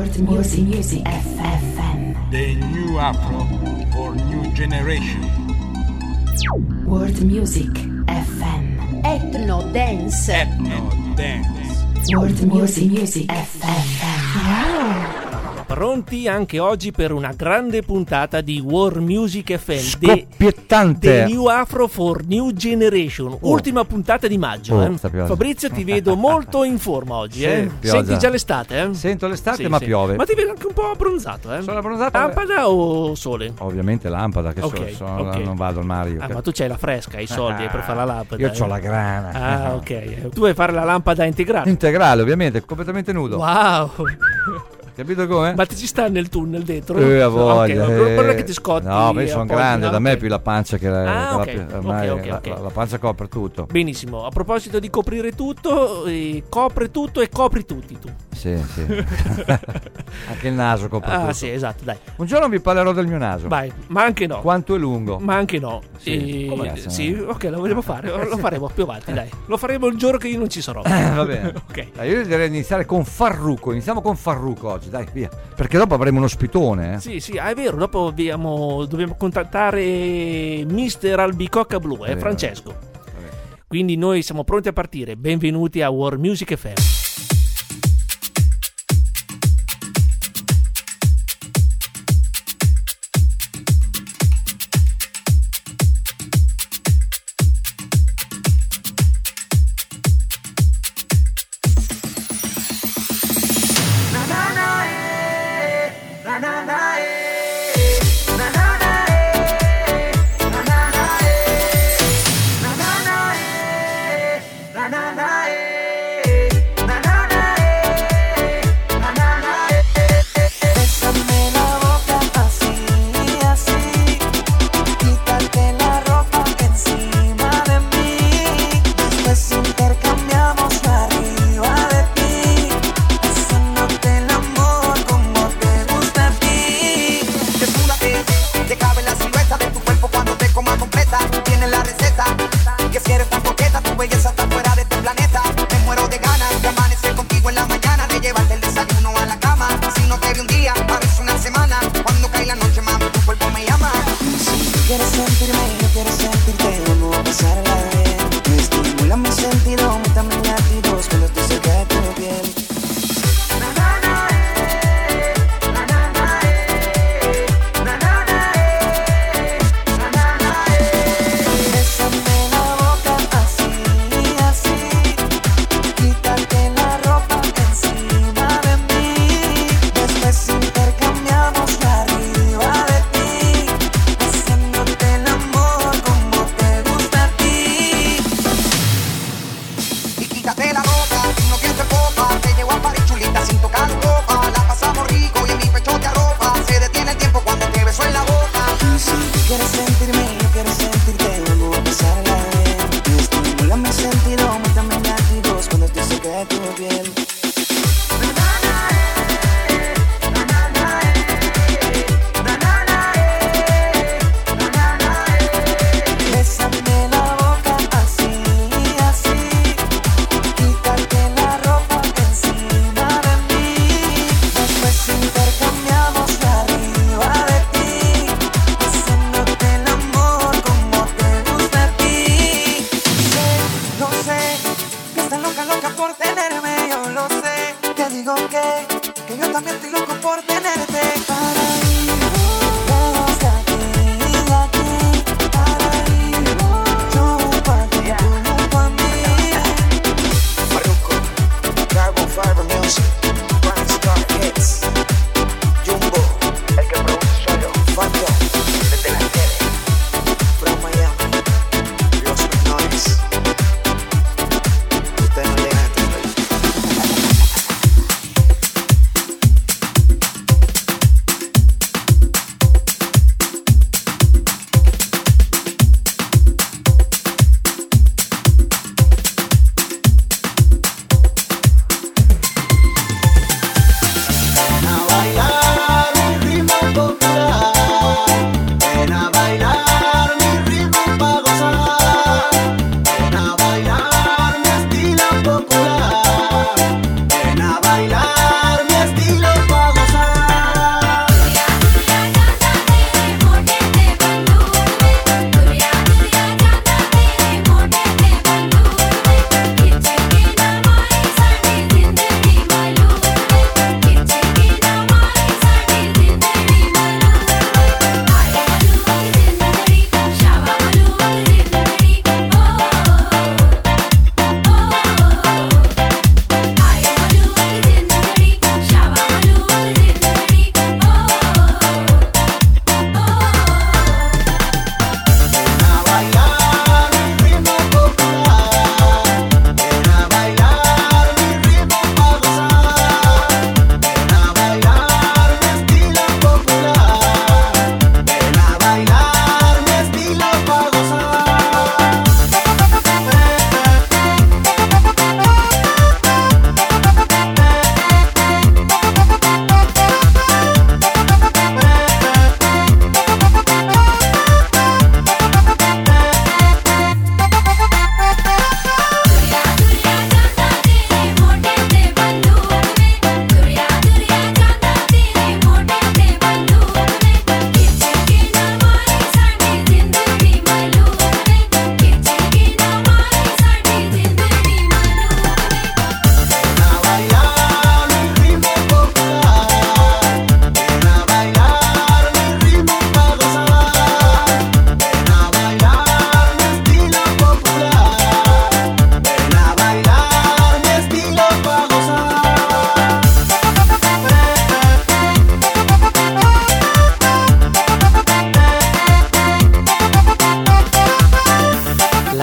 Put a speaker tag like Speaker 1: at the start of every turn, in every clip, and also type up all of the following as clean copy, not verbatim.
Speaker 1: World Music FM.
Speaker 2: The new Afro for new generation.
Speaker 1: World Music FM.
Speaker 3: Ethno Dance.
Speaker 2: Ethno Dance.
Speaker 1: World Music FM.
Speaker 4: Pronti anche oggi per una grande puntata di World Music FM.
Speaker 5: Scoppiettante.
Speaker 4: The New Afro for New Generation. Ultima puntata di maggio. Fabrizio, ti vedo molto in forma oggi.
Speaker 5: Sì,
Speaker 4: Senti già l'estate?
Speaker 5: Sento l'estate,
Speaker 4: Sì,
Speaker 5: ma
Speaker 4: sì.
Speaker 5: piove.
Speaker 4: Ma ti vedo anche un po' abbronzato.
Speaker 5: Sono abbronzato.
Speaker 4: Lampada o sole?
Speaker 5: Ovviamente lampada, che
Speaker 4: Ok.
Speaker 5: non vado al mare io.
Speaker 4: Ma tu c'hai la fresca, i soldi per fare la lampada.
Speaker 5: Io c'ho la grana.
Speaker 4: Ah, ok. Tu vuoi fare la lampada integrale?
Speaker 5: Integrale, ovviamente, completamente nudo.
Speaker 4: Wow.
Speaker 5: Capito come?
Speaker 4: Ma ti ci sta nel tunnel dentro?
Speaker 5: A voglia.
Speaker 4: Ok, non è che ti scotti.
Speaker 5: No, ma io sono grande, da me è più la pancia che
Speaker 4: ok.
Speaker 5: la pancia copre tutto.
Speaker 4: Benissimo, a proposito di coprire tutto, copre tutto e copri tutti tu.
Speaker 5: Sì. Anche il naso copre tutto.
Speaker 4: Ah sì, esatto, dai.
Speaker 5: Un giorno vi parlerò del mio naso.
Speaker 4: Vai, ma anche no.
Speaker 5: Quanto è lungo?
Speaker 4: Ma anche no.
Speaker 5: Sì,
Speaker 4: Sì, ok, lo vogliamo fare. Lo faremo più avanti, dai. Lo faremo il giorno che io non ci sarò.
Speaker 5: Va bene.
Speaker 4: Ok.
Speaker 5: Dai, io direi di iniziare con Farruko. Iniziamo con Farruko oggi, dai, via. Perché dopo avremo uno spitone.
Speaker 4: Sì, è vero. Dopo dobbiamo contattare Mister Albicocca Blu, Francesco. Quindi noi siamo pronti a partire. Benvenuti a World Music FM.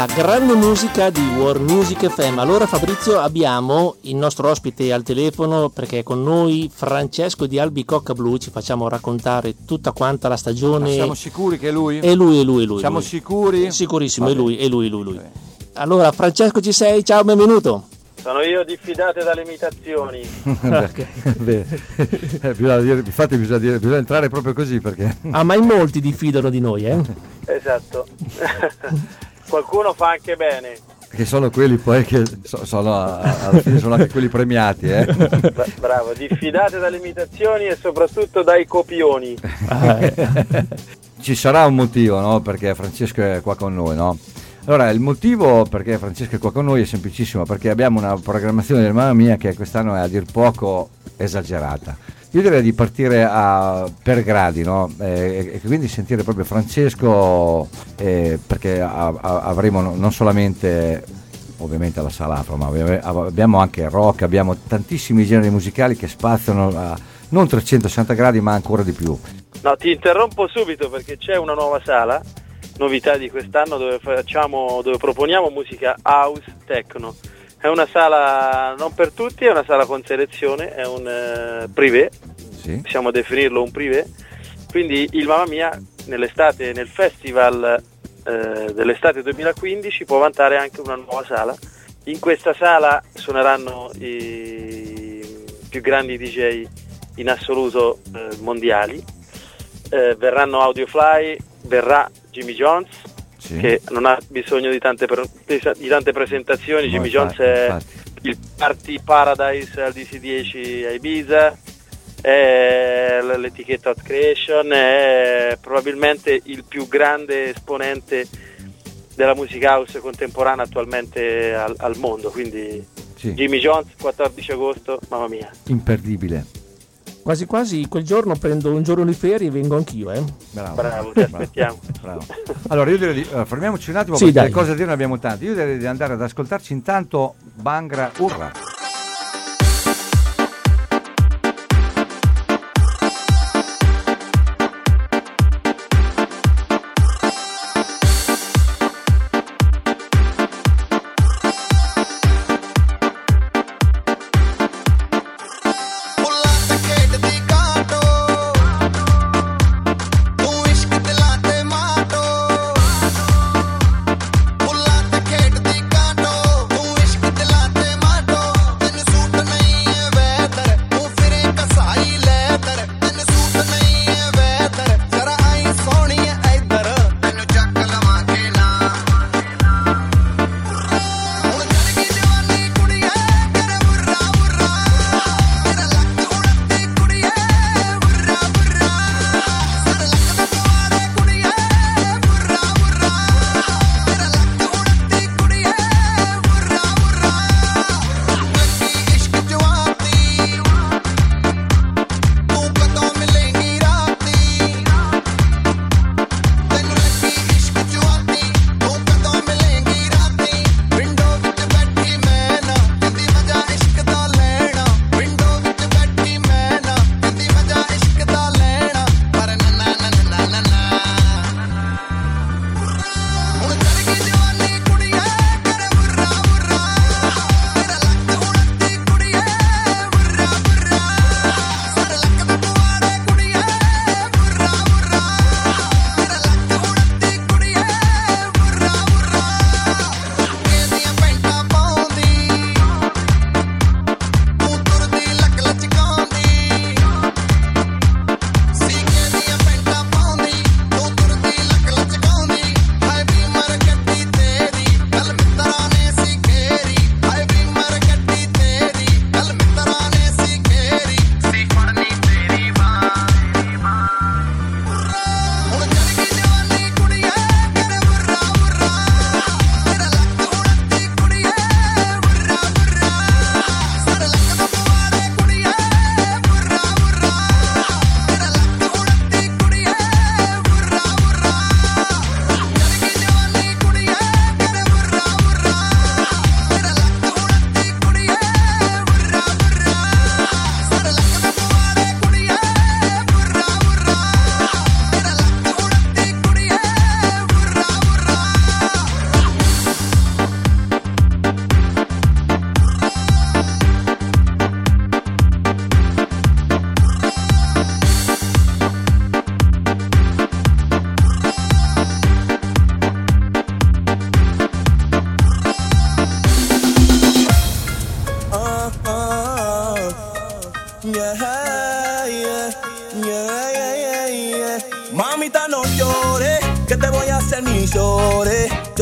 Speaker 4: la grande musica di World Music FM. Allora Fabrizio, abbiamo il nostro ospite al telefono perché è con noi Francesco di Albicocca Blu, ci facciamo raccontare tutta quanta la stagione.
Speaker 5: Ma siamo sicuri che è lui?
Speaker 4: È lui.
Speaker 5: Siamo sicuri?
Speaker 4: Sicurissimo, è
Speaker 5: Vabbè.
Speaker 4: lui. Allora Francesco, ci sei? Ciao, benvenuto.
Speaker 3: Sono io, diffidate dalle imitazioni.
Speaker 5: Beh, bisogna entrare proprio così perché
Speaker 4: Ah, ma in molti diffidano di noi, eh?
Speaker 3: Esatto. Qualcuno fa anche bene.
Speaker 5: che sono quelli poi che alla fine sono anche quelli premiati,
Speaker 3: Bravo, diffidate dalle imitazioni e soprattutto dai copioni.
Speaker 5: Ci sarà un motivo, no? Perché Francesco è qua con noi, no? Allora, il motivo perché Francesco è qua con noi è semplicissimo, perché abbiamo una programmazione del Mamma Mia che quest'anno è a dir poco esagerata. Io direi di partire per gradi, no? E quindi sentire proprio Francesco, perché avremo non solamente ovviamente la sala afro, ma abbiamo anche rock, abbiamo tantissimi generi musicali che spaziano a non 360 gradi ma ancora di più.
Speaker 3: No, ti interrompo subito perché c'è una nuova sala, novità di quest'anno, dove proponiamo musica house techno. È una sala non per tutti, è una sala con selezione, è un privé,
Speaker 5: Sì.
Speaker 3: possiamo definirlo un privé. Quindi il Mamma Mia nell'estate, nel festival dell'estate 2015 può vantare anche una nuova sala. In questa sala suoneranno i più grandi DJ in assoluto mondiali, verranno Audiofly, verrà Jimmy Jones,
Speaker 5: Sì.
Speaker 3: che non ha bisogno di tante presentazioni.
Speaker 5: No,
Speaker 3: Jimmy
Speaker 5: infatti,
Speaker 3: Jones è
Speaker 5: infatti.
Speaker 3: il Party Paradise al DC10 a Ibiza, è l'etichetta Hot Creation, è probabilmente il più grande esponente della musica house contemporanea attualmente al mondo, quindi
Speaker 5: Sì.
Speaker 3: Jimmy Jones, 14 agosto, Mamma Mia.
Speaker 5: Imperdibile.
Speaker 4: Quasi quasi quel giorno prendo un giorno di ferie e vengo anch'io,
Speaker 3: Bravo, ti aspettiamo.
Speaker 5: Bravo. Allora io direi di fermiamoci un attimo,
Speaker 4: Sì,
Speaker 5: perché
Speaker 4: dai.
Speaker 5: le cose da dire ne abbiamo tante. Io direi di andare ad ascoltarci intanto Bhangra Urra.
Speaker 6: Pull out the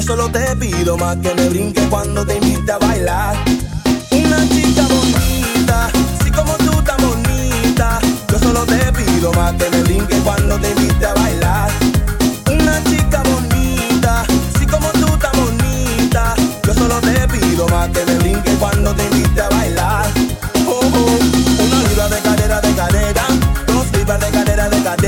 Speaker 6: solo te pido más que me brinque cuando te invite a bailar. Una chica bonita, así como tú tan bonita. Yo solo te pido más que me brinque cuando te invite a bailar. Una chica bonita, así como tú tan bonita. Yo solo te pido más que me brinque cuando te invite a bailar. Oh, oh. Una libra de cadera, 2 libras de cadera,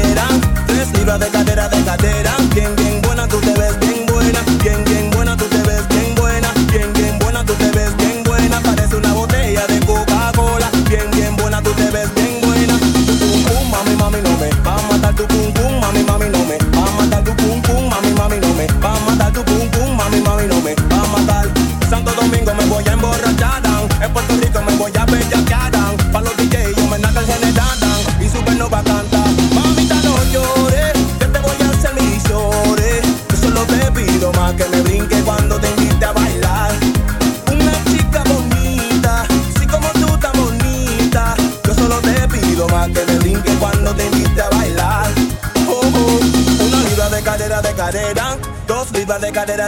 Speaker 6: 3 libras de cadera, Bien, bien buena, tú te ves bien buena. Bien, bien buena, tú te ves bien buena. Bien, bien buena, tú te ves bien buena. Parece una botella de Coca-Cola. Bien, bien buena, tú te ves bien buena. Tu pum pum, mami, mami, no me va a matar. Tu pum pum, mami, mami, no me va a matar. Tu pum pum, mami, mami, no me va a matar. Tu pum pum, mami, mami, no me va a matar. Santo Domingo me voy a emborrachar. En Puerto Rico me voy a bellaquear. Pa' los DJ yo me naca el general. Y Supernova canta. Mamita, no llores, que te voy a hacer mis llores. Yo solo te pido más que me brinque cuando te invite a bailar. Una chica bonita, así como tú tan bonita. Yo solo te pido más que me brinque cuando te invite a bailar. Oh, oh. Una libra de cadera, 2 libras de cadera,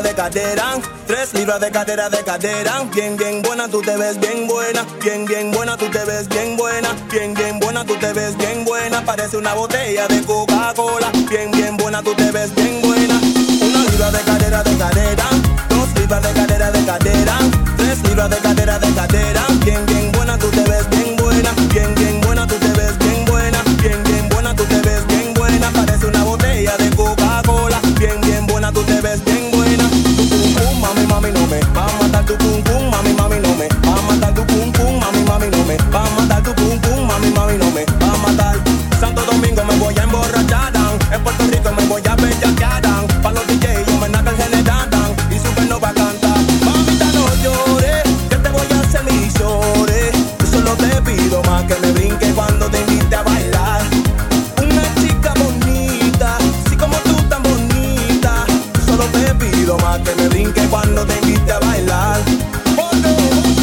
Speaker 6: 3 libras de cadera, Bien, bien buena, tú te ves bien buena. Bien, bien buena, tú te ves bien buena. Bien, bien buena, tú te ves bien buena. Parece una botella de Coca-Cola. Bien, bien buena, tú te ves bien buena. Una libra de cadera, 2 libras de cadera, 3 libras de cadera, Bien, bien buena, tú te ves bien buena. Bien, bien buena, tú te ves bien buena. Bien, bien buena, tú te ves bien buena. Parece una botella de Coca-Cola. Bien, bien buena, tú te ves bien buena. Tu pum pum, mami, mami, no me va a matar. Tu pum pum, mami, mami, no me va a matar. Tu pum pum, mami, mami, no me va a matar. Tu pum pum, mami, mami, no me va a matar. Santo Domingo me voy a emborrachar. En Puerto Rico me voy a bellaquear. Pa' los DJ yo me naca el general. Y Supernova canta. Mamita, no llores, que te voy a hacer mis llores. Yo solo te pido más que me brinque cuando te invite a bailar. Una chica bonita, así como tú tan bonita. Yo solo te pido más que me brinque cuando te invite a bailar. Oh, no.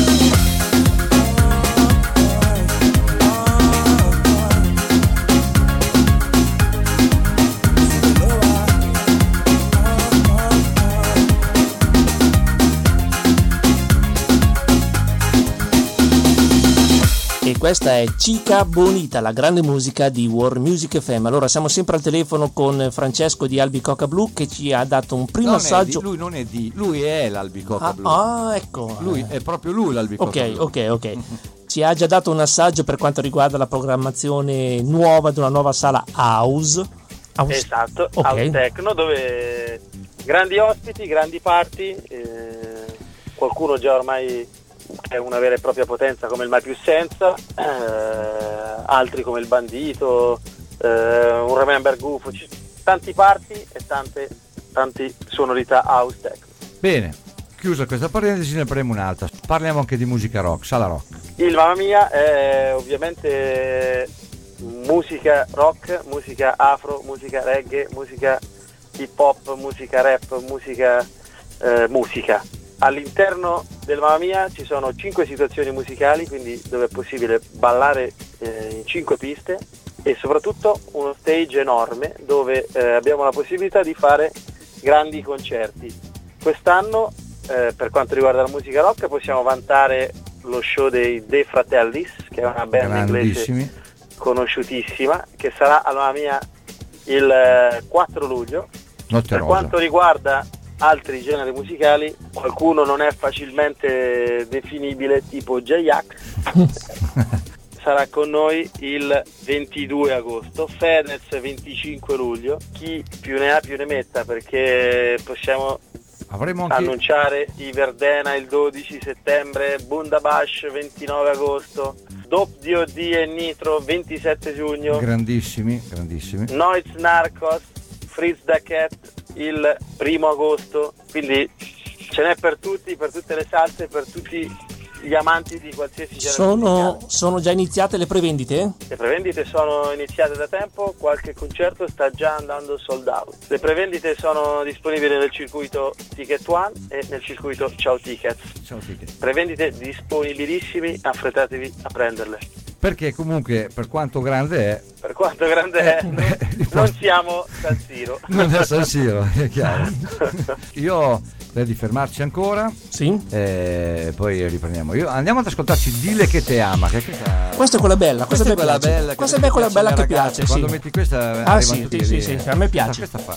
Speaker 4: E questa è Chica Bonita, la grande musica di World Music FM. Allora siamo sempre al telefono con Francesco di Albicocca Blu che ci ha dato un primo assaggio.
Speaker 5: Lui non è di, lui è l'Albicocca Blu.
Speaker 4: Ah, ecco.
Speaker 5: Lui è proprio lui l'Albicocca Blu.
Speaker 4: Ok. Ci ha già dato un assaggio per quanto riguarda la programmazione nuova di una nuova sala House.
Speaker 3: Esatto,
Speaker 4: okay.
Speaker 3: House Techno, dove grandi ospiti, grandi party, qualcuno già ormai è una vera e propria potenza come il Mai Più Senza, altri come il Bandito, un Remember Gufo, tanti party e tante sonorità house techno.
Speaker 5: Bene, chiusa questa parentesi, ne prendiamo un'altra. Parliamo anche di musica rock, sala rock.
Speaker 3: Il Mamma Mia è ovviamente musica rock, musica afro, musica reggae, musica hip hop, musica rap, musica. All'interno del Mamma Mia ci sono 5 situazioni musicali, quindi dove è possibile ballare in 5 piste, e soprattutto uno stage enorme dove abbiamo la possibilità di fare grandi concerti. Quest'anno per quanto riguarda la musica rock possiamo vantare lo show dei De Fratellis, che è una band inglese conosciutissima, che sarà alla Mamma Mia il 4 luglio. Per quanto riguarda altri generi musicali, qualcuno non è facilmente definibile, tipo J-Ax sarà con noi il 22 agosto, Fedez 25 luglio, chi più ne ha più ne metta, perché possiamo annunciare i Verdena il 12 settembre, Bundabash 29 agosto, Dope DOD e Nitro 27 giugno,
Speaker 5: grandissimi,
Speaker 3: Noiz Narcos, Fritz da Cat il 1 agosto, quindi ce n'è per tutti, per tutte le salse, per tutti gli amanti di qualsiasi genere.
Speaker 4: Sono già iniziate le prevendite?
Speaker 3: Le prevendite sono iniziate da tempo, qualche concerto sta già andando sold out. Le prevendite sono disponibili nel circuito Ticket One e nel circuito Ciao Tickets. Prevendite disponibilissimi, affrettatevi a prenderle.
Speaker 5: Perché comunque, per quanto grande è,
Speaker 3: per quanto grande è, non siamo San Siro.
Speaker 5: Non è San Siro, è chiaro. Io direi di fermarci ancora.
Speaker 4: Sì.
Speaker 5: Poi riprendiamo. Andiamo ad ascoltarci Dile che te ama.
Speaker 4: Questa è quella bella, questa è quella bella. Questa è quella bella che piace.
Speaker 5: Quando
Speaker 4: sì.
Speaker 5: metti questa,
Speaker 4: sì, sì, a me piace.
Speaker 5: Questa fa.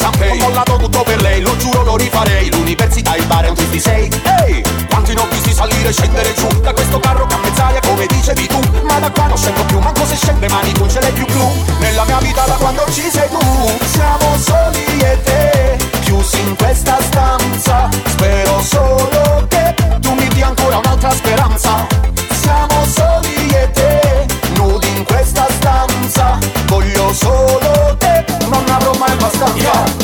Speaker 7: Ho mollato tutto per lei, lo giuro lo rifarei. L'università, il bar è un 56. Ehi, quanti ne ho visti salire e scendere giù da questo carro che a mezz'aria come dicevi tu. Ma da qua non scendo più, manco se scende mani tu ce l'hai più blu. Nella mia vita da quando ci sei tu. Siamo soli e te, chiusi in questa stanza. Spero solo che tu mi dia ancora un'altra speranza. Siamo soli e te, nudi in questa stanza. Voglio solo te, non avrò mai abbastanza.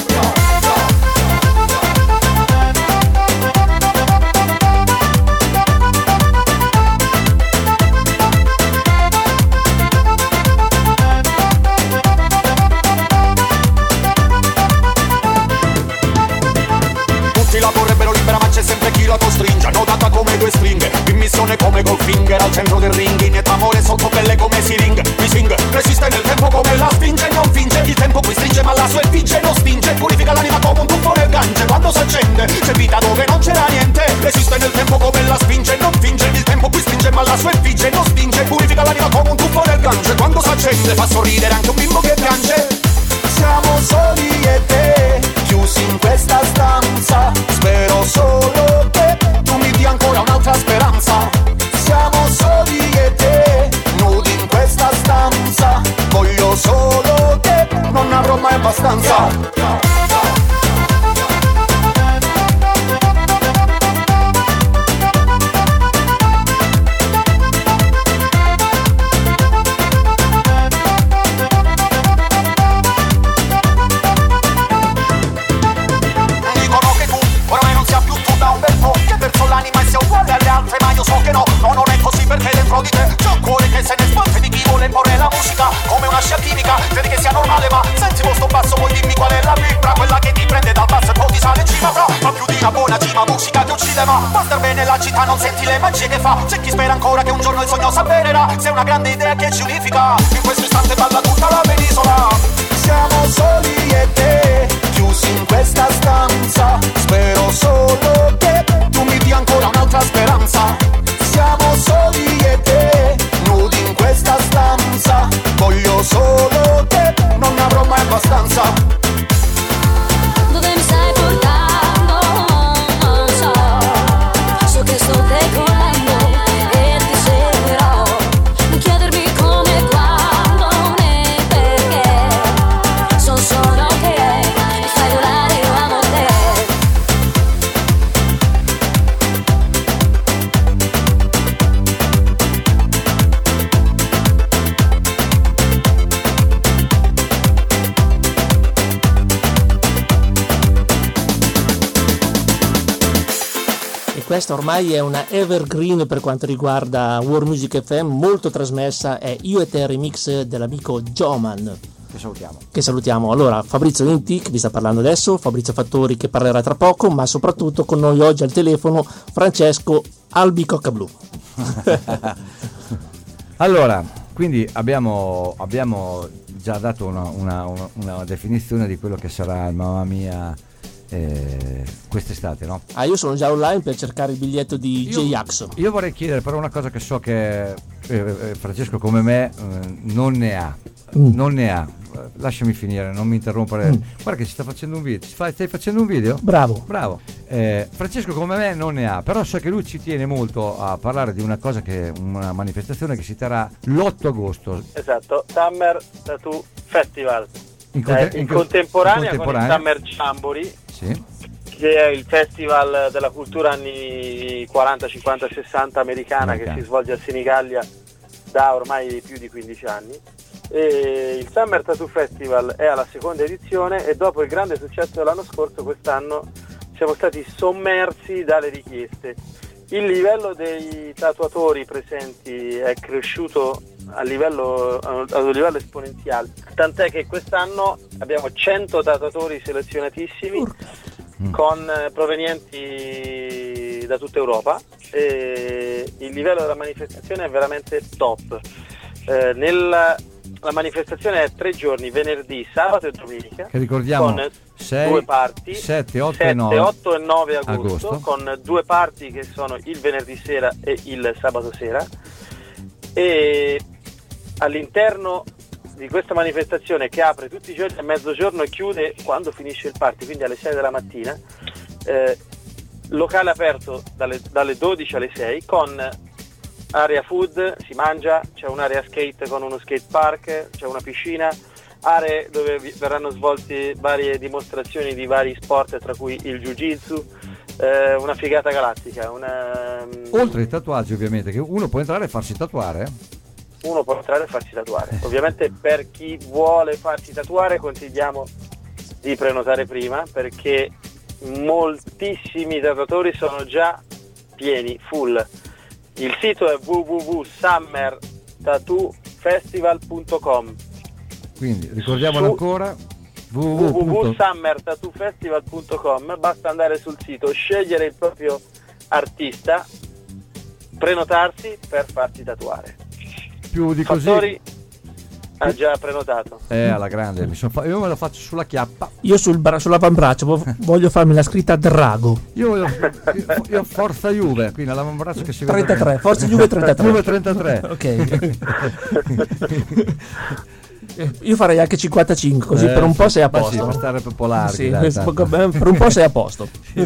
Speaker 7: La vorrebbero libera ma c'è sempre chi la costringe. Annodata come due stringhe, in missione come Goldfinger. Al centro del ring, inietta amore sotto pelle come Siring. Mi sing, resiste nel tempo come la spinge. Non finge, il tempo qui stringe ma la sua effigie non spinge. Purifica l'anima come un tuffo nel Gange. Quando s'accende, c'è vita dove non c'era niente. Resiste nel tempo come la spinge. Non finge, il tempo qui stringe ma la sua effigie non spinge. Purifica l'anima come un tuffo nel Gange. Quando s'accende, fa sorridere anche un bimbo che piange. Siamo soli e te, chiusi in questa stanza. Spero solo che tu mi dia ancora un'altra speranza. Siamo soli e te, nudi in questa stanza. Voglio solo te, non avrò mai abbastanza. L'anima sia uguale alle altre ma io so che no, non è così perché dentro di te c'è un cuore che se ne sbatte di chi vuole imporre la musica come una scia chimica, credi che sia normale ma senti questo basso poi dimmi qual è la vibra, quella che ti prende dal basso e poi ti sale in cima fra, ma più di una buona cima musica che uccide ma può star bene la città non senti le magie che fa, c'è chi spera ancora che un giorno il sogno s'avvererà, se è una grande idea che ci unifica, in questo istante balla tutta la penisola. Siamo soli e te, chiusi in questa stanza, spero solo che tu mi dia ancora un'altra speranza. Siamo soli e te, nudi in questa stanza. Voglio solo te, non avrò mai abbastanza.
Speaker 8: Dove mi stai portando? Non so, so che sto decollando e ti seguirò. Non chiedermi come e quando né perché. So solo che mi fai volare, io amo te.
Speaker 4: Questa ormai è una evergreen per quanto riguarda World Music FM, molto trasmessa, è Io e te remix dell'amico Joman. Che salutiamo. Allora, Fabrizio Inti che vi sta parlando adesso, Fabrizio Fattori che parlerà tra poco, ma soprattutto con noi oggi al telefono Francesco Albicocca Blu.
Speaker 5: Allora, quindi abbiamo già dato una definizione di quello che sarà il Mamma Mia quest'estate, no?
Speaker 4: Io sono già online per cercare il biglietto di J-Ax.
Speaker 5: Io vorrei chiedere però una cosa che so che Francesco come me non ne ha. Lasciami finire, non mi interrompere. Guarda che si sta facendo un video. Stai facendo un video?
Speaker 4: Bravo.
Speaker 5: Francesco come me non ne ha, però so che lui ci tiene molto a parlare di una cosa una manifestazione che si terrà l'8 agosto.
Speaker 3: Esatto, Summer Tattoo Festival. In contemporanea con il Summer Jamboree,
Speaker 5: sì,
Speaker 3: che è il festival della cultura anni 40, 50, 60 americana che si svolge a Senigallia da ormai più di 15 anni. E il Summer Tattoo Festival è alla seconda edizione e dopo il grande successo dell'anno scorso, quest'anno siamo stati sommersi dalle richieste. Il livello dei tatuatori presenti è cresciuto ad un livello esponenziale, tant'è che quest'anno abbiamo 100 tatuatori selezionatissimi provenienti da tutta Europa e il livello della manifestazione è veramente top. La manifestazione è 3 giorni, venerdì, sabato e domenica,
Speaker 5: che ricordiamo
Speaker 3: con 2 parti,
Speaker 5: 7, 8 e 9
Speaker 3: agosto, con 2 parti che sono il venerdì sera e il sabato sera, e all'interno di questa manifestazione che apre tutti i giorni a mezzogiorno e chiude quando finisce il party, quindi alle 6 della mattina, locale aperto dalle 12 alle 6 con area food, si mangia, c'è un'area skate con uno skate park, c'è una piscina, aree dove verranno svolte varie dimostrazioni di vari sport, tra cui il jiu-jitsu, una figata galattica.
Speaker 5: Oltre ai tatuaggi, ovviamente, che uno può entrare e farsi tatuare.
Speaker 3: Uno può entrare e farsi tatuare. Ovviamente per chi vuole farsi tatuare consigliamo di prenotare prima, perché moltissimi tatuatori sono già pieni, full. Il sito è www.summertattoofestival.com.
Speaker 5: Quindi ricordiamolo ancora,
Speaker 3: www.summertattoofestival.com. Basta andare sul sito, scegliere il proprio artista, prenotarsi per farsi tatuare.
Speaker 5: Più di così.
Speaker 3: Fattori ha già prenotato.
Speaker 5: Alla grande, io me lo faccio sulla chiappa.
Speaker 4: Io sull'avambraccio voglio farmi la scritta Drago.
Speaker 5: Io Forza Juve, qui nell'avambraccio che si vede
Speaker 4: 33, Forza Juve 33.
Speaker 5: Juve 33.
Speaker 4: Ok. Io farei anche 55, così per un po' sei a posto.
Speaker 5: Sì, per stare un po' larghi.
Speaker 4: Sì,
Speaker 5: dai,
Speaker 4: per un po' sei a posto.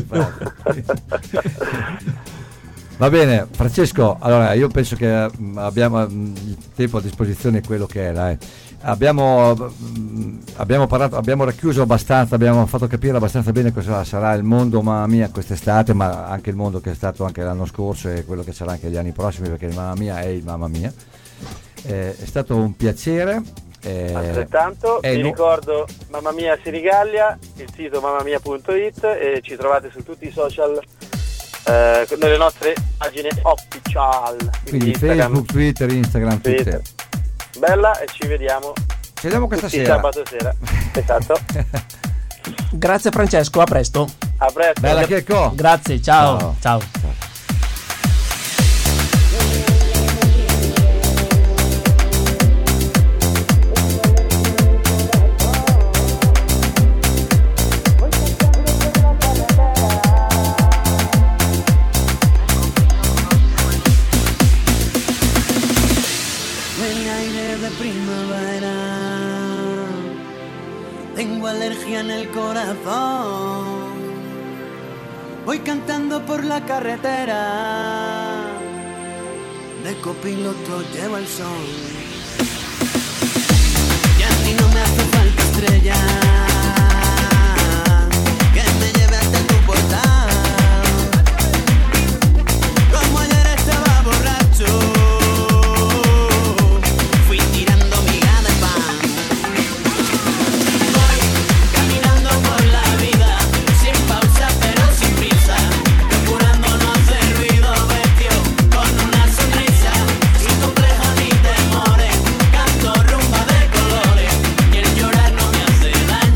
Speaker 5: Va bene, Francesco, allora io penso che abbiamo il tempo a disposizione, quello che è, dai. Abbiamo parlato, abbiamo racchiuso abbastanza, abbiamo fatto capire abbastanza bene cosa sarà il mondo Mamma Mia quest'estate, ma anche il mondo che è stato anche l'anno scorso e quello che sarà anche gli anni prossimi, perché il Mamma Mia è il Mamma Mia. È stato un piacere.
Speaker 3: Altrettanto, vi ricordo Mamma Mia Senigallia, il sito mammamia.it, e ci trovate su tutti i social, nelle nostre pagine official,
Speaker 5: quindi Facebook, Twitter, Instagram, Twitter.
Speaker 3: Bella, e ci vediamo
Speaker 5: questa sera,
Speaker 3: sabato sera. Esatto.
Speaker 4: Grazie Francesco, a presto.
Speaker 3: A presto.
Speaker 5: Bella Checco.
Speaker 4: Grazie, ciao. Ciao.
Speaker 9: Tengo alergia en el corazón. Voy cantando por la carretera. De copiloto llevo el sol. Y a mí no me hace falta estrella que me lleve hasta tu portal. Como ayer estaba borracho, fui tirando miga de pan. Voy caminando por la vida, sin pausa pero sin prisa, procurando no hacer ruido, vestido con una sonrisa, sin complejos ni temores, canto rumba de colores, y el llorar no me hace daño.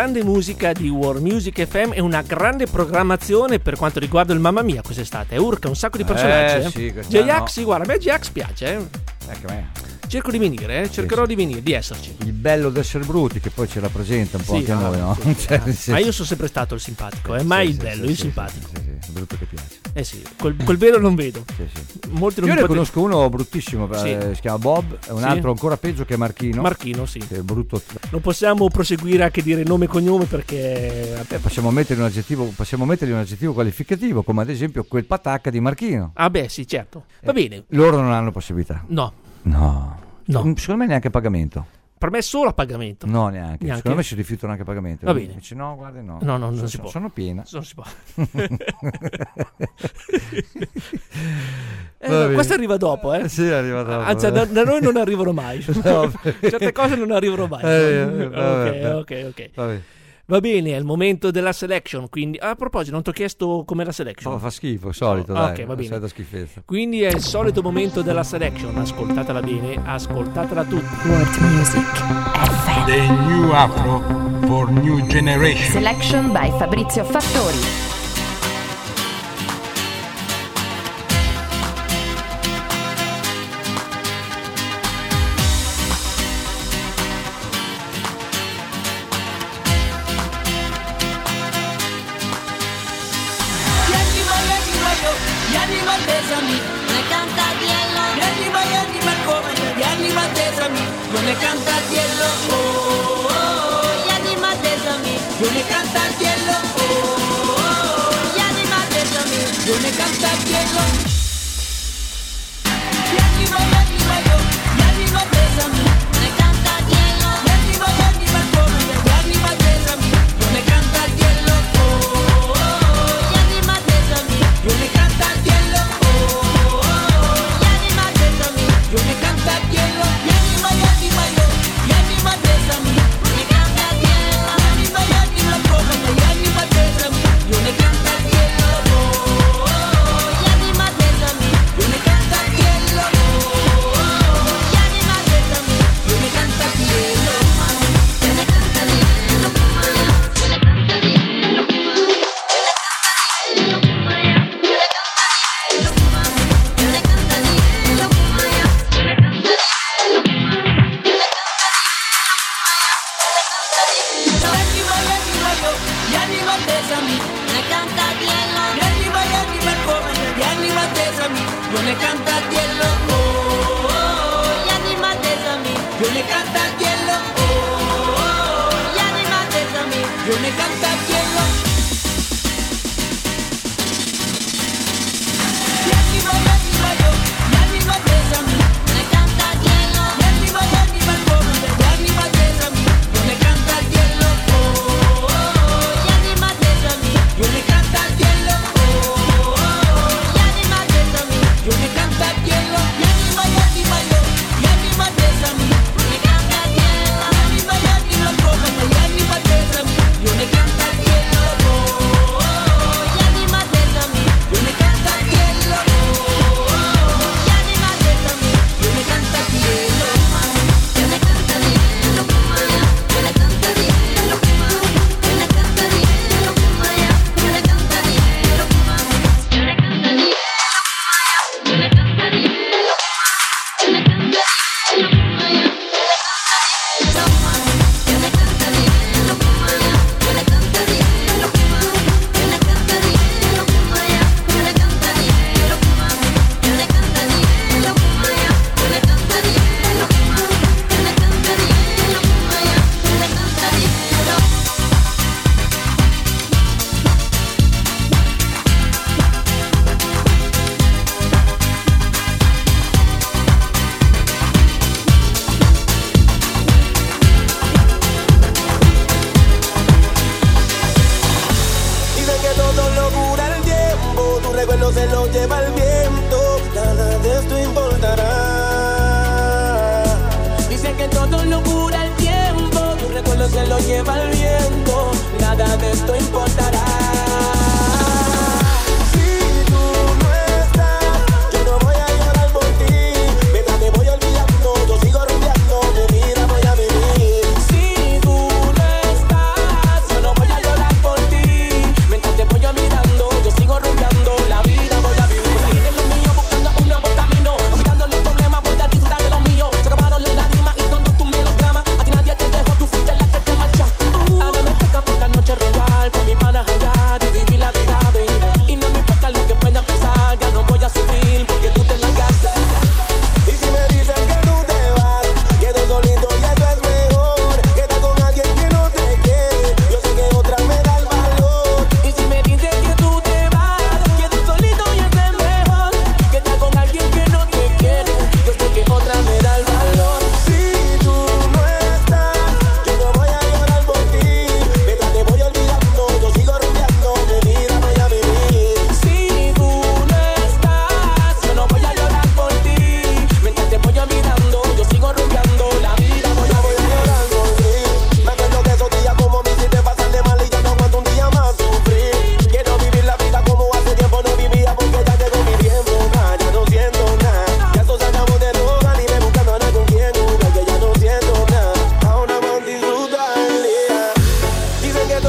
Speaker 4: grande musica di World Music FM e una grande programmazione per quanto riguarda il Mamma Mia quest'estate. Urca un sacco di personaggi.
Speaker 5: Sì, quest'anno.
Speaker 4: J-Ax, guarda, a me J-Ax piace.
Speaker 5: Ecco me.
Speaker 4: Cerco di venire, cercherò di venire, di esserci.
Speaker 5: Il bello d'essere bruti che poi ci rappresenta un po' anche a noi, no?
Speaker 4: Sì. Ma io sono sempre stato il simpatico, mai il bello, il simpatico.
Speaker 5: Sì, il brutto che piace.
Speaker 4: Sì, quel vero non vedo. Molti non
Speaker 5: io ne conosco uno bruttissimo, si chiama Bob, e un altro ancora peggio che è Marchino.
Speaker 4: Marchino, sì.
Speaker 5: Che è brutto.
Speaker 4: Non possiamo proseguire a che dire nome e cognome perché
Speaker 5: possiamo mettergli un aggettivo qualificativo, come ad esempio quel patacca di Marchino.
Speaker 4: Ah beh, sì, certo. Va bene.
Speaker 5: Loro non hanno possibilità.
Speaker 4: No.
Speaker 5: Secondo me neanche a pagamento.
Speaker 4: Per me è solo a pagamento.
Speaker 5: No, neanche. Secondo me si rifiutano anche a pagamento.
Speaker 4: Va bene.
Speaker 5: Dice no, guarda, no.
Speaker 4: No, non si può.
Speaker 5: Sono piena.
Speaker 4: Non si può. Questo arriva dopo, eh?
Speaker 5: Sì, arriva dopo.
Speaker 4: Anzi, da noi non arrivano mai. No, certe cose non arrivano mai. Ok.
Speaker 5: Vabbè.
Speaker 4: Va bene, è il momento della selection. Quindi, a proposito, non ti ho chiesto com'è la selection.
Speaker 5: Fa schifo, solito,
Speaker 4: dai. Ok, va bene.
Speaker 5: Solita schifezza.
Speaker 4: Quindi è il solito momento della selection. Ascoltatela bene, ascoltatela tutti.
Speaker 1: World Music FM.
Speaker 2: The new Afro for new generation.
Speaker 1: Selection by Fabrizio Fattori.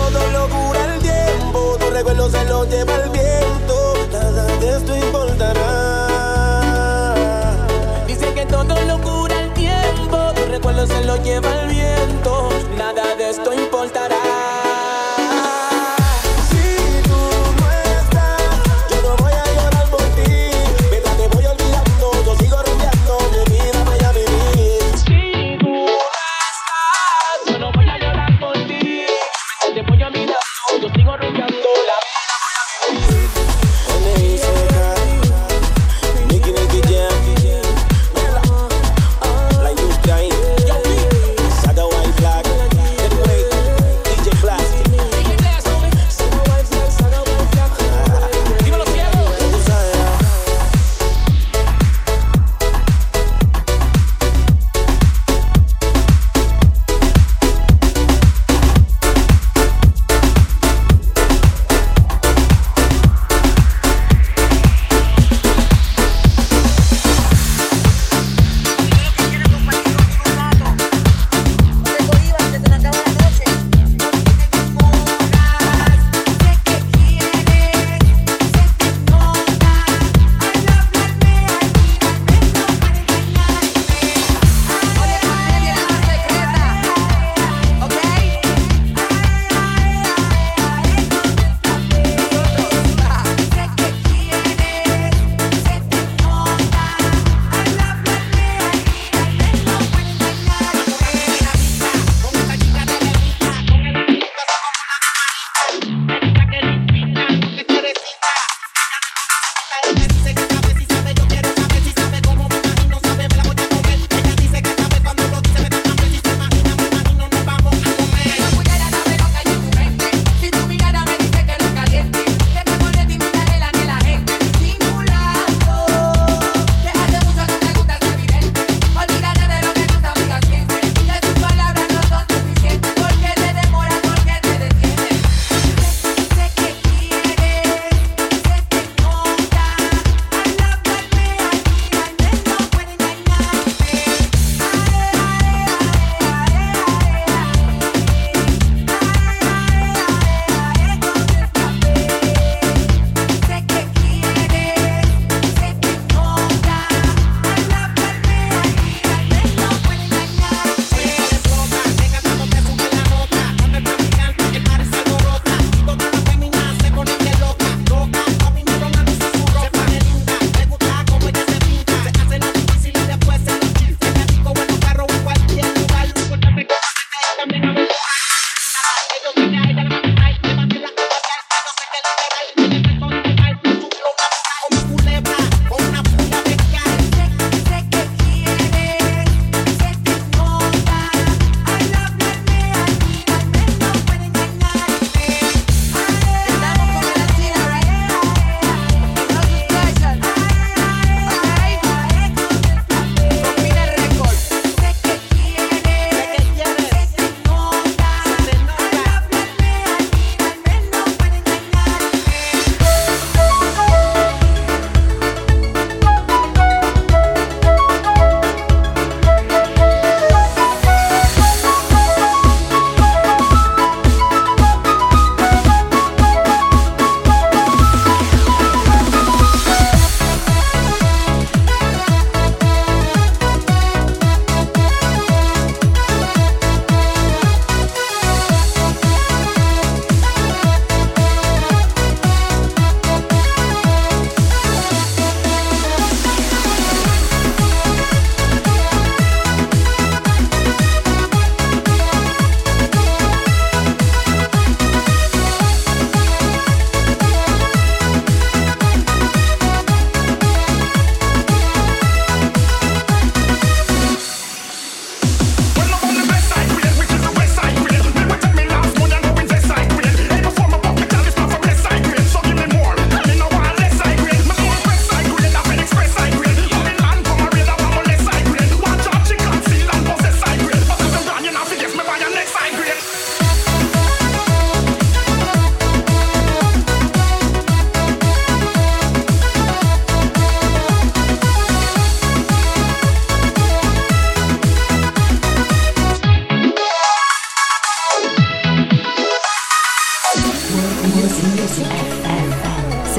Speaker 6: todo lo cura el tiempo, tu recuerdo se lo lleva el viento, nada de esto importará.
Speaker 9: Dice que todo lo cura el tiempo, tu recuerdo se lo lleva el viento, nada de esto importará.
Speaker 6: La industria ahí, saca white black, anyway, DJ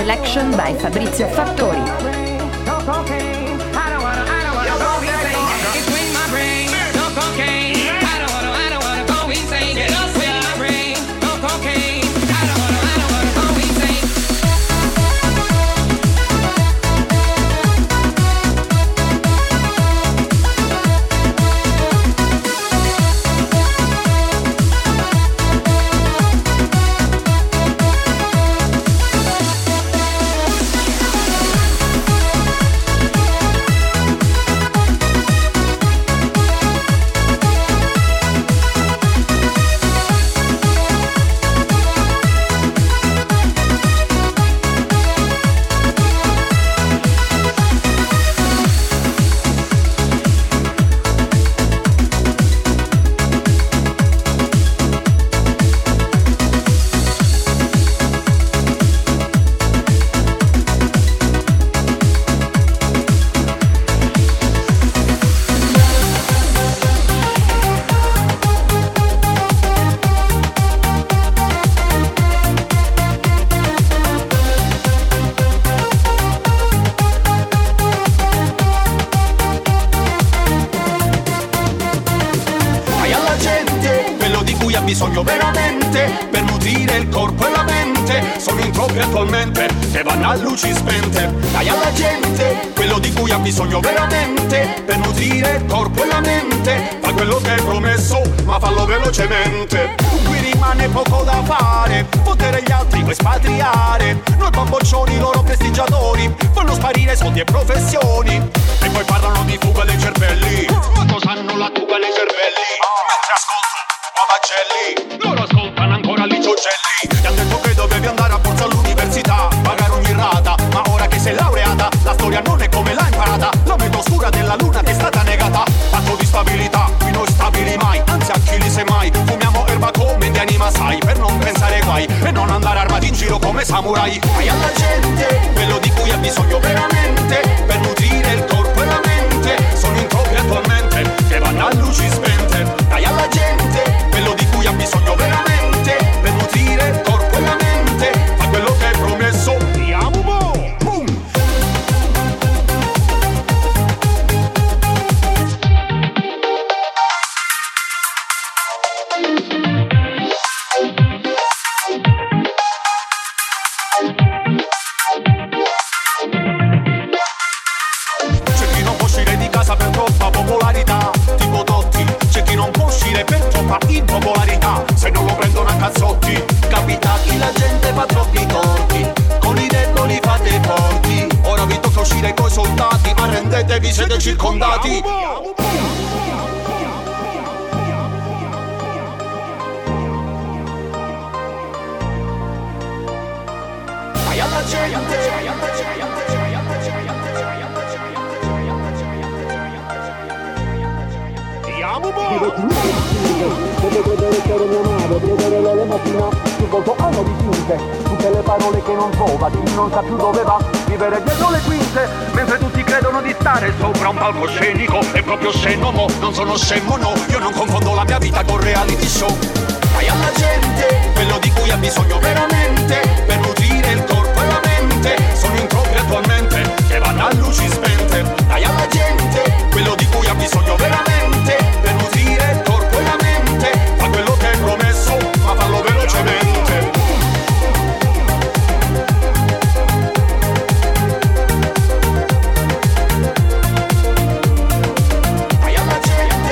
Speaker 1: Selection by Fabrizio Fattori.
Speaker 7: Bisogno veramente per nutrire il corpo e la mente. Sono in troppi attualmente che vanno a luci spente. Dai alla gente quello di cui ha bisogno veramente per nutrire il corpo e la mente. Fa quello che hai promesso, ma fallo velocemente. Qui rimane poco da fare, potere gli altri, puoi spatriare. Noi bamboccioni, loro prestigiatori, fanno sparire soldi e professioni. E poi parlano di fuga dei cervelli. Ma cosa hanno la fuga dei cervelli? Mentre ascolto loro ascoltano ancora lì Giogelli. Ti hanno detto che dovevi andare a borsa all'università, pagare ogni rata, ma ora che sei laureata la storia non è come l'hai imparata. La metà oscura della luna ti è stata negata. Patto di stabilità, qui non stabili mai, anzi Achille semmai. Fumiamo erba come di anima sai, per non pensare guai e non andare armati in giro come samurai. Dai alla gente quello di cui ha bisogno veramente per nutrire il corpo e la mente. Sono in troppi attualmente che vanno a luci spente. Dai alla gente quello di cui ha bisogno veramente per nutrire il corpo e la mente. Fa quello che hai promesso. Ti amo mo. Boom. C'è chi non può uscire di casa per troppa popolarità, tipo Totti. C'è chi non può uscire per troppa impopolarità, se non lo prendono a cazzotti. Capita chi la gente fa troppi torti, con i deboli fate forti. Ora vi tocca uscire coi soldati, arrendetevi, siete circondati. Vai alla gente.
Speaker 10: Deve credere che ero mia madre, credere le mattina più volte hanno dipinte tutte le parole che non trova, chi non sa più dove va, vivere dietro le quinte, mentre tutti credono di stare sopra un palcoscenico. E proprio se no mo, non sono scemo no, io non confondo la mia vita con reality show. Dai alla gente quello di cui ha bisogno veramente per nutrire il corpo e la mente. Sono in troppi attualmente che vanno a luci spente. Dai alla gente quello di cui ha bisogno veramente per nutrire il corpo e la mente. Fa quello che hai promesso, ma fallo velocemente. Dai alla gente.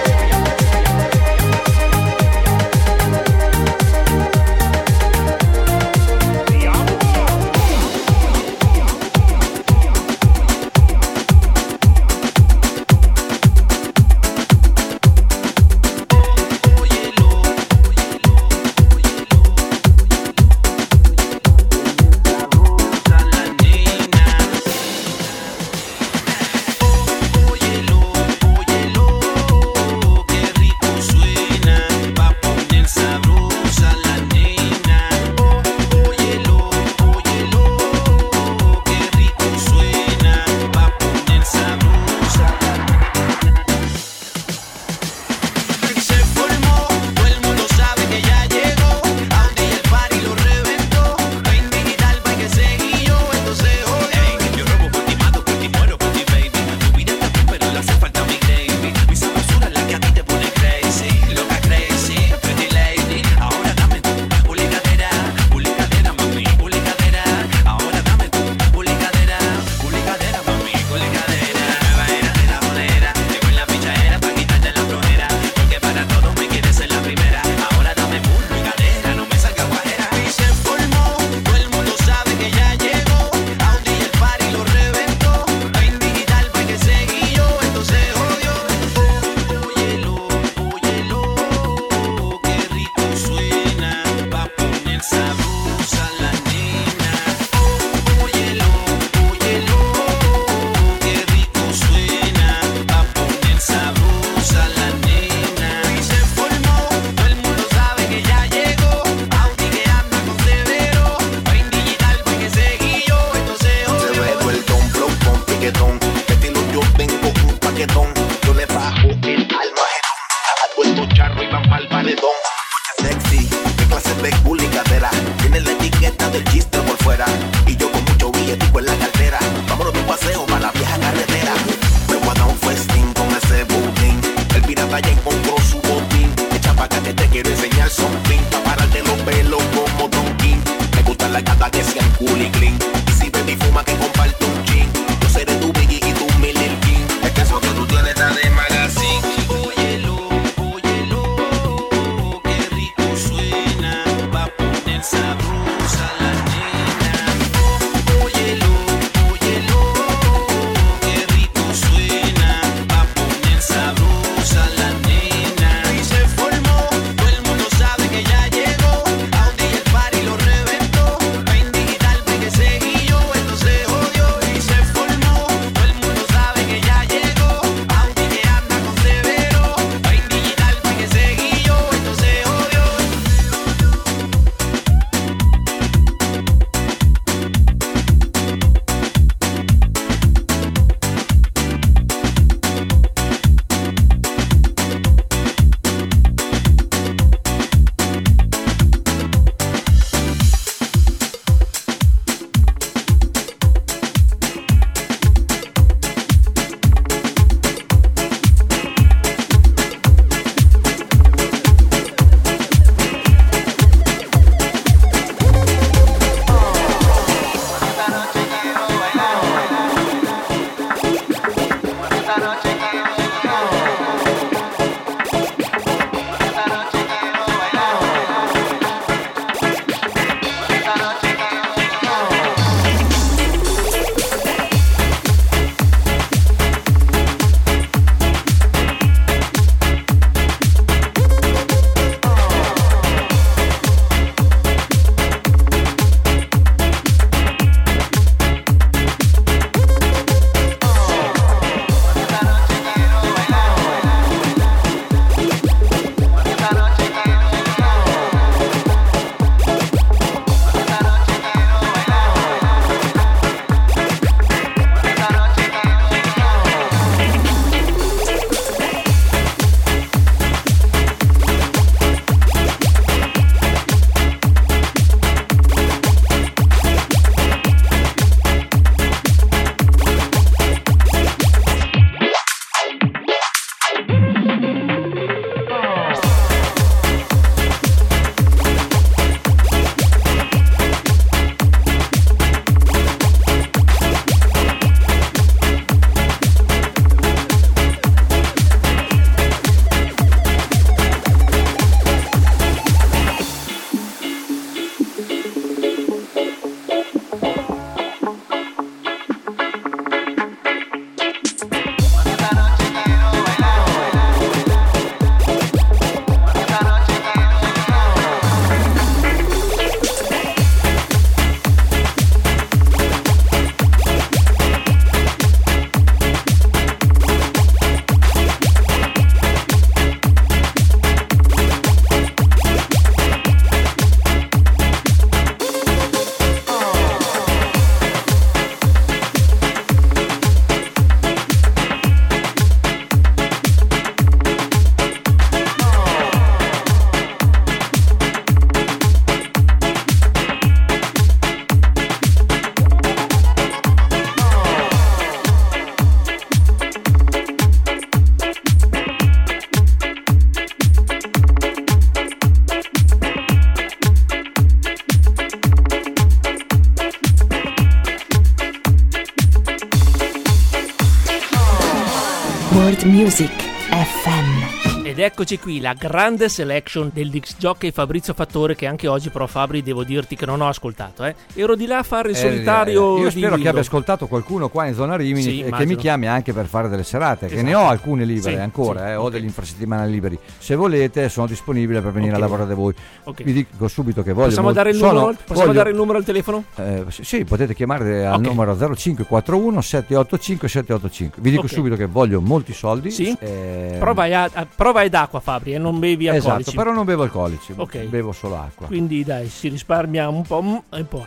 Speaker 1: World Music FM.
Speaker 4: Ed eccoci qui, la grande selection del disc jockey Fabrizio Fattore, che anche oggi però Fabri devo dirti che non ho ascoltato. Ero di là a fare il solitario.
Speaker 5: Io spero
Speaker 4: di
Speaker 5: che abbia ascoltato qualcuno qua in zona Rimini,
Speaker 4: sì,
Speaker 5: e che mi chiami anche per fare delle serate, che ne ho alcune libere ancora, ho degli infrasettimanali liberi. Se volete sono disponibile per venire a lavorare da voi. Vi dico subito che voglio.
Speaker 4: Possiamo dare il numero al telefono?
Speaker 5: Sì, potete chiamare al numero 0541 785 785. Vi dico subito che voglio molti soldi.
Speaker 4: Sì. Prova ed acqua, Fabri, e non bevi alcolici.
Speaker 5: Esatto, però non bevo alcolici,
Speaker 4: okay.
Speaker 5: Bevo solo acqua.
Speaker 4: Quindi dai, si risparmia un po' e un po'.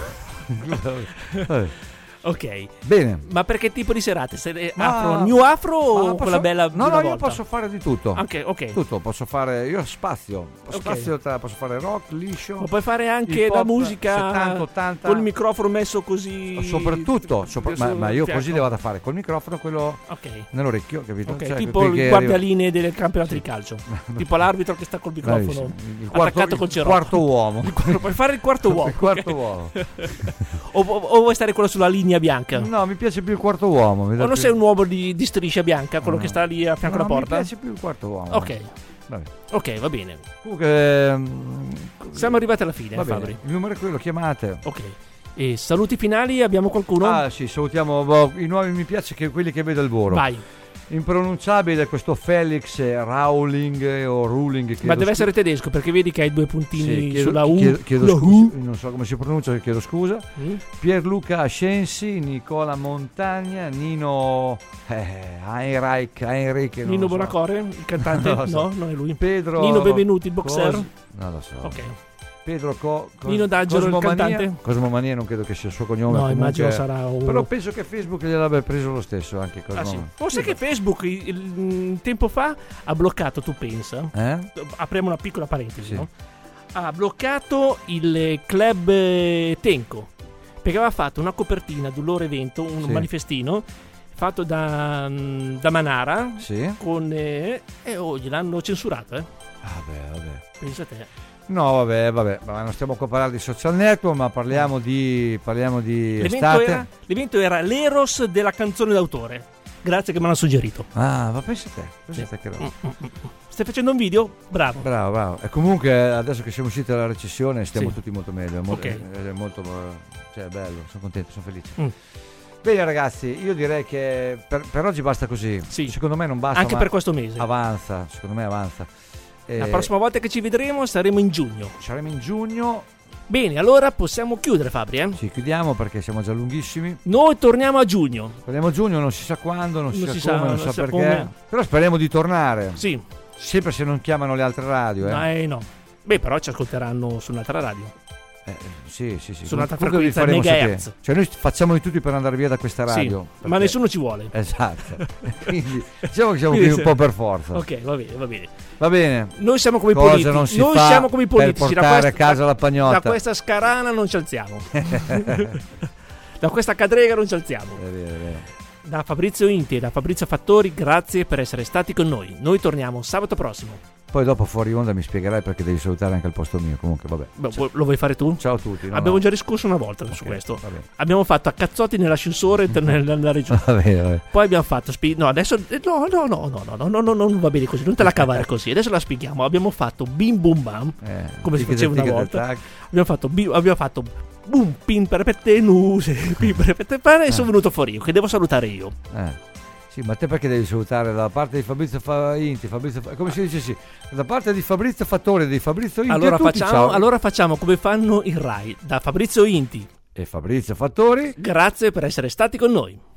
Speaker 4: Ok,
Speaker 5: bene.
Speaker 4: Ma per che tipo di serate? New Afro o quella bella?
Speaker 5: No, io posso fare di tutto.
Speaker 4: Anche, ok.
Speaker 5: Tutto, posso fare. Io spazio posso fare rock, liscio.
Speaker 4: Ma puoi fare anche la musica
Speaker 5: 70, 80.
Speaker 4: col microfono messo così.
Speaker 5: Soprattutto, ma io così le vado a fare col microfono quello nell'orecchio, capito?
Speaker 4: Okay.
Speaker 5: Cioè,
Speaker 4: tipo il guardialinee del campionato di calcio. Tipo l'arbitro che sta col microfono attaccato col cerotto.
Speaker 5: Quarto uomo.
Speaker 4: Puoi fare il quarto uomo.
Speaker 5: Il quarto uomo.
Speaker 4: O vuoi stare quello sulla linea bianca?
Speaker 5: No, mi piace più il quarto uomo.
Speaker 4: O non sei un uomo di striscia bianca, quello che sta lì a fianco alla porta?
Speaker 5: Mi piace più il quarto uomo.
Speaker 4: Ok.
Speaker 5: Vabbè.
Speaker 4: Ok, va bene.
Speaker 5: Comunque
Speaker 4: siamo arrivati alla fine, Fabri.
Speaker 5: Il numero è quello, chiamate.
Speaker 4: Ok. E saluti finali, abbiamo qualcuno?
Speaker 5: Ah sì, salutiamo i nuovi, mi piace che quelli che vedo al volo.
Speaker 4: Vai.
Speaker 5: Impronunciabile questo Felix Rauling o Ruling,
Speaker 4: ma deve essere tedesco, perché vedi che hai due puntini sulla U.
Speaker 5: Chiedo scusa, non so come si pronuncia, chiedo scusa. Pierluca Ascensi, Nicola Montagna, Nino Heinrich
Speaker 4: Nino Bonacore, il cantante? No, non è lui.
Speaker 5: Pedro
Speaker 4: Nino Benvenuti, il boxer?
Speaker 5: Non lo so.
Speaker 4: Ok.
Speaker 5: Pedro
Speaker 4: Nino D'Angelo, il cantante?
Speaker 5: Cosmomania non credo che sia il suo cognome.
Speaker 4: No, immagino sarà un...
Speaker 5: Però penso che Facebook gliel'abbia preso lo stesso anche Cosmomania.
Speaker 4: Sì. O sai che Facebook tempo fa ha bloccato, tu pensa? Apriamo una piccola parentesi, no? Ha bloccato il club Tenco, perché aveva fatto una copertina del loro evento, un manifestino fatto da Manara con gliel'hanno censurato.
Speaker 5: Vabbè.
Speaker 4: Pensa a te.
Speaker 5: No, vabbè, ma non stiamo qua a parlare di social network, ma parliamo di estate.
Speaker 4: L'evento era l'Eros della canzone d'autore. Grazie che me l'hanno suggerito.
Speaker 5: Ma pensa te che roba.
Speaker 4: Stai facendo un video? Bravo.
Speaker 5: E comunque adesso che siamo usciti dalla recessione stiamo tutti molto meglio. È molto bello, sono contento, sono felice. Bene ragazzi, io direi che per oggi basta così.
Speaker 4: Sì.
Speaker 5: Secondo me non basta.
Speaker 4: Anche per questo mese.
Speaker 5: Secondo me avanza.
Speaker 4: La prossima volta che ci vedremo saremo in giugno.
Speaker 5: Bene,
Speaker 4: allora possiamo chiudere, Fabri,
Speaker 5: Sì, chiudiamo perché siamo già lunghissimi.
Speaker 4: Noi torniamo a giugno.
Speaker 5: Torniamo a giugno, non si sa quando, non si sa come, non sa perché. Come. Però speriamo di tornare.
Speaker 4: Sì.
Speaker 5: Sempre se non chiamano le altre radio,
Speaker 4: No. Beh, però ci ascolteranno su un'altra radio.
Speaker 5: Sì.
Speaker 4: Su un'altra frequenza, megahertz.
Speaker 5: Cioè noi facciamo di tutto per andare via da questa radio.
Speaker 4: Sì, ma nessuno ci vuole.
Speaker 5: Esatto. Quindi diciamo che siamo qui un po' per forza.
Speaker 4: Ok, va bene.
Speaker 5: Va bene.
Speaker 4: Noi siamo come i politici.
Speaker 5: Non si siamo come i politici. Per portare a casa la pagnotta.
Speaker 4: Da questa scarana non ci alziamo. Da questa cadrega non ci alziamo.
Speaker 5: È vero.
Speaker 4: Da Fabrizio Inti e da Fabrizio Fattori, grazie per essere stati con noi. Noi torniamo sabato prossimo.
Speaker 5: Poi dopo fuori onda mi spiegherai perché devi salutare anche al posto mio. Comunque vabbè.
Speaker 4: Lo vuoi fare tu?
Speaker 5: Ciao a tutti.
Speaker 4: Abbiamo già discusso una volta su questo. Abbiamo fatto a cazzotti nell'ascensore nella regione.
Speaker 5: Vabbè.
Speaker 4: Poi abbiamo fatto adesso no, non va bene così, non te la cavare così. Adesso la spieghiamo. Abbiamo fatto bim bum bam, come si faceva una volta. Abbiamo fatto boom pin per pette nuse, pin per pette pane e sono venuto fuori io che devo salutare io.
Speaker 5: Sì, ma te perché devi salutare da parte di Fabrizio Inti, come si dice da parte di Fabrizio Fattore, di Fabrizio Inti.
Speaker 4: Allora facciamo come fanno il Rai, da Fabrizio Inti
Speaker 5: e Fabrizio Fattori.
Speaker 4: Grazie per essere stati con noi.